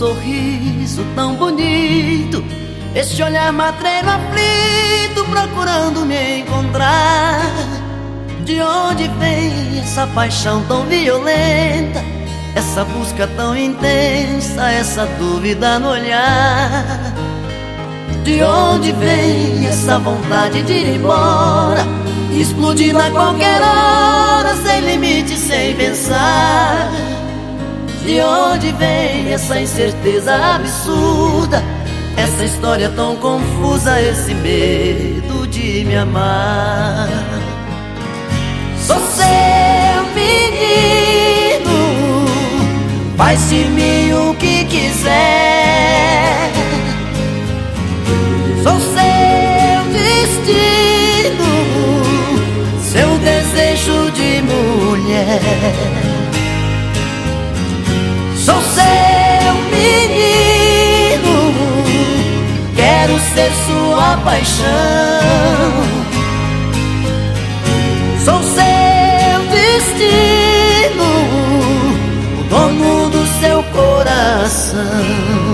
sorriso tão bonito, este olhar matreiro aflito procurando me encontrar. De onde vem essa paixão tão violenta, essa busca tão intensa, essa dúvida no olhar? De onde vem essa vontade de ir embora, explodindo a qualquer hora, sem limite, sem pensar? De onde vem essa incerteza absurda, essa história tão confusa, esse medo de me amar? Sou seu menino, faz de mim o que quiser. Sou seu destino, seu desejo de mulher. Sou seu menino, quero ser sua paixão. Sou seu destino, o dono do seu coração.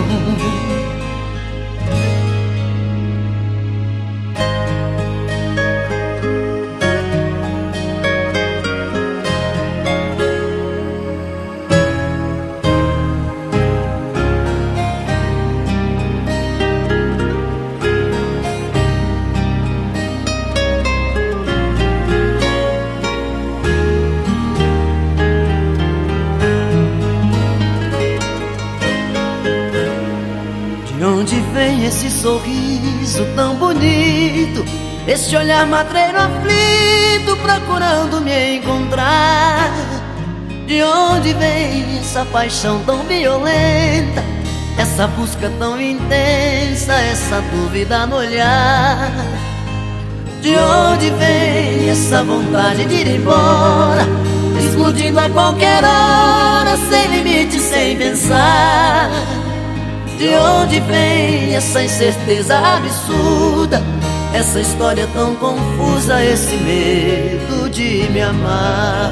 De onde vem esse sorriso tão bonito, esse olhar matreiro aflito procurando me encontrar? De onde vem essa paixão tão violenta, essa busca tão intensa, essa dúvida no olhar? De onde vem essa vontade de ir embora, explodindo a qualquer hora, sem limite, sem pensar? De onde vem essa incerteza absurda, essa história tão confusa, esse medo de me amar?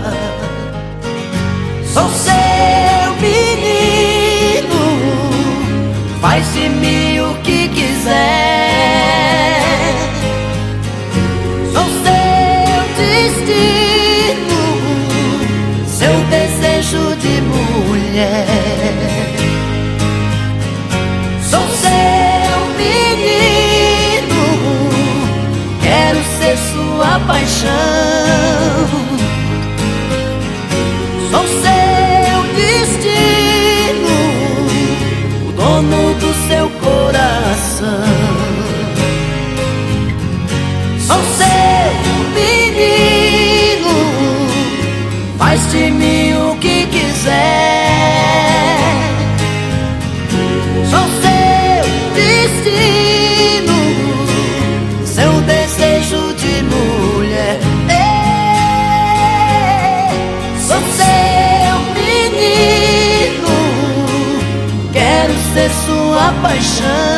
Sou seu menino, faz de mim o que quiser. Sou seu destino, seu desejo de mulher. Sou seu menino, quero ser sua paixão. Sou seu destino, o dono do seu coração. Sou seu menino, faz de mim o que quiser. Sou seu destino, seu desejo de mulher. Sou seu menino, quero ser sua paixão.